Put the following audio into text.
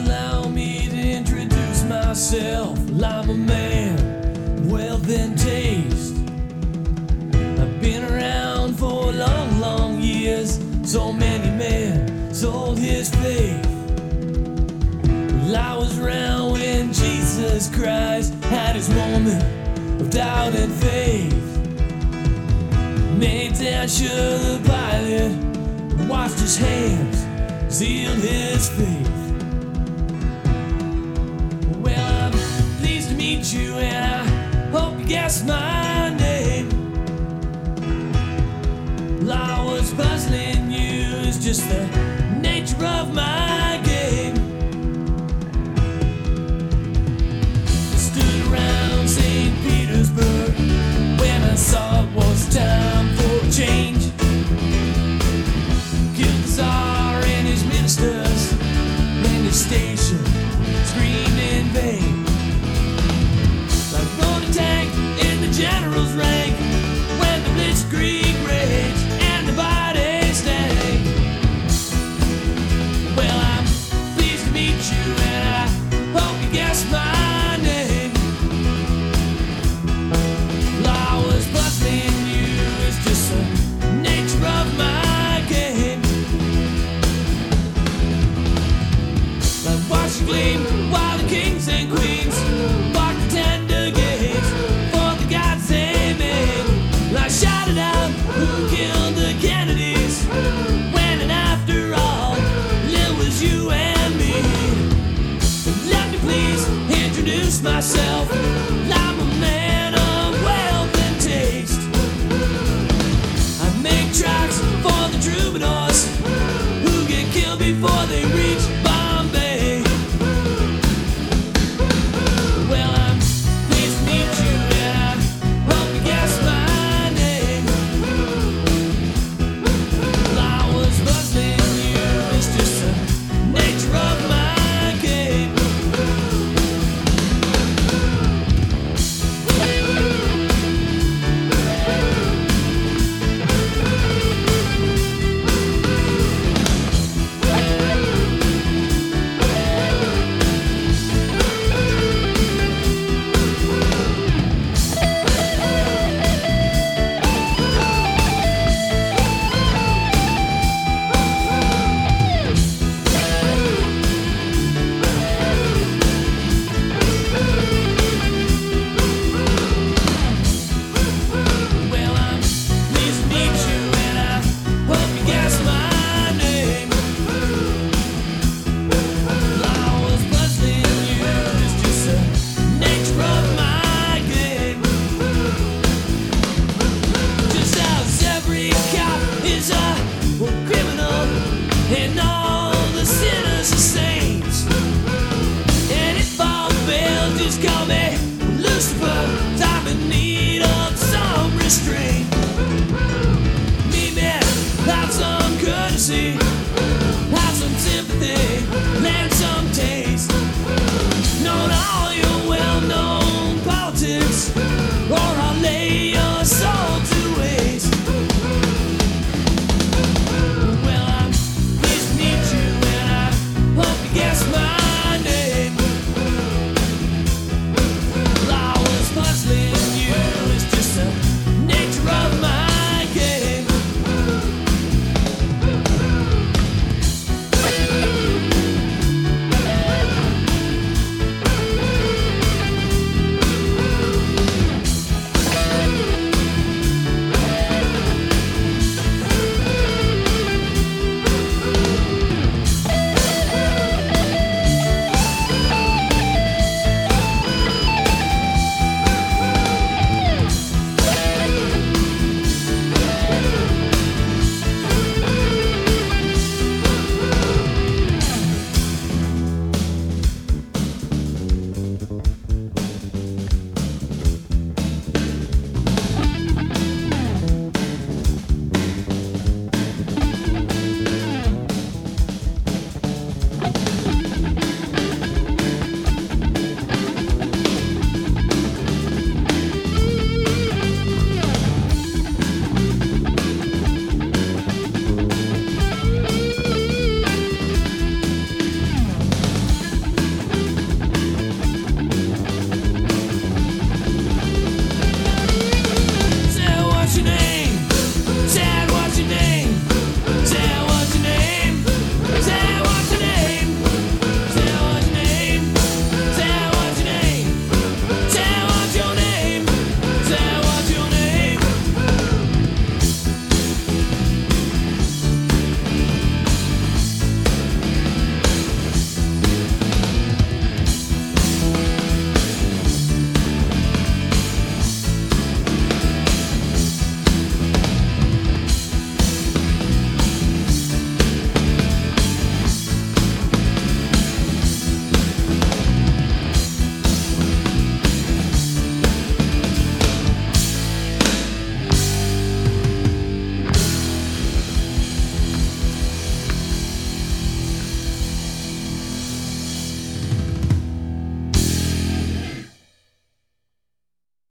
allow me to introduce myself. I'm a man, wealth and taste. I've been around for long, long years. So many men sold his faith. Well, I was around when Jesus Christ had his moment of doubt and faith. Made down sure the pilot washed his hands, sealed his faith. Well, I'm pleased to meet you, and I hope you guess my name. Well, I was puzzling you, it's just the nature of my game. Stood around St. Petersburg when I saw it was time for a change. Killed the Tsar and his ministers, and his station screamed in vain. Like rode a tank in the general's rank when the blitzkrieg raged and the bodies stank. Well, I'm pleased to meet you, and I hope you guess my name. Well, I was busting you, it's just the nature of my game. Like watch you gleam while the kings and queens